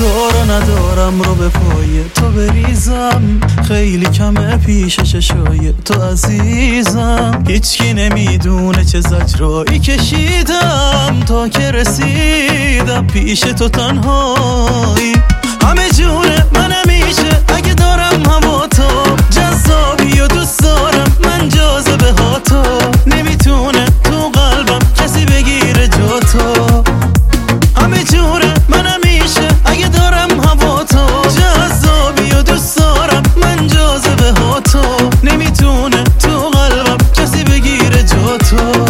تو رو ندارم رو به پای تو بریزم، خیلی کمه پیش چشای تو عزیزم. هیچکی نمیدونه چه زجرایی کشیدم تا که رسیدم پیش تو تنهایی. همه جونه من همیشه اگه دارم هوا تو، جذابی و دوست دارم من جاذبه ها تو، نمیتونه تو قلبم کسی بگیره جا تو. همه جونه من همیشه اگه دارم هوا تو، جذابی و دوست دارم من جاذبه ها تو، نمیتونه تو قلبم کسی بگیره جا تو.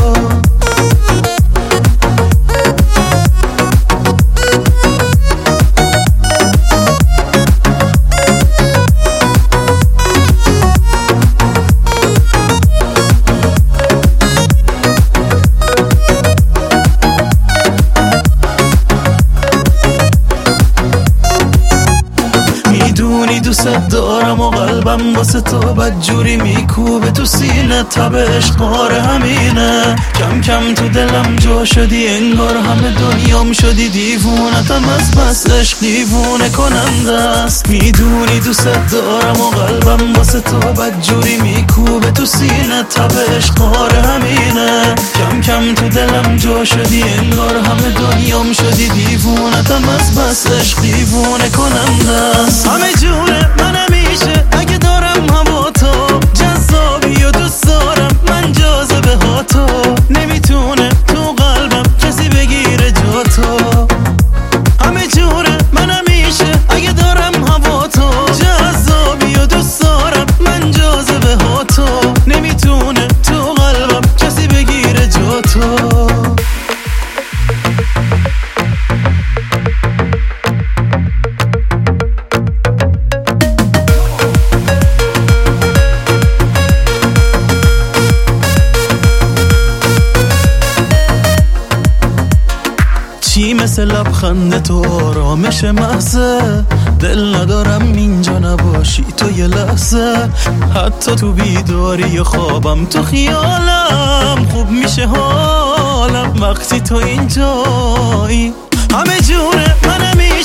دوست دارم و قلبم واسه تو بدجوری میکوبه تو سینه، تب عشقاره همینه. کم کم تو دلم جا شدی انگار همه دنیام شدی دیوونتم از بس عشق دیوونه کننده است. میدونی دوست دارم و قلبم واسه تو بدجوری میکوبه تو سینه، تب عشقاره همینه. کم کم تو دلم جا شدی انگار همه دنیام شدی دیوونتم از بس عشق دیوونه کننده است. همه جونه من همیشه اگه دارم هوا تو، جذابی و دوست دارم من جاذبه ها تو، نمیتونه تو قلبم کسی بگیره جا تو. همه جونه من همیشه اگه دارم هوا تو، جذابی و دوست دارم من جاذبه ها تو، نمیتونه تو قلبم کسی بگیره جا تو. چی مثل لبخند تو آرامش محضه، دل ندارم اینجا نباشی تو یه لحظه. حتی تو بیداری خوابم تو خیالم خوب میشه حالم وقتی تو اینجایی. همه جونه من همیشه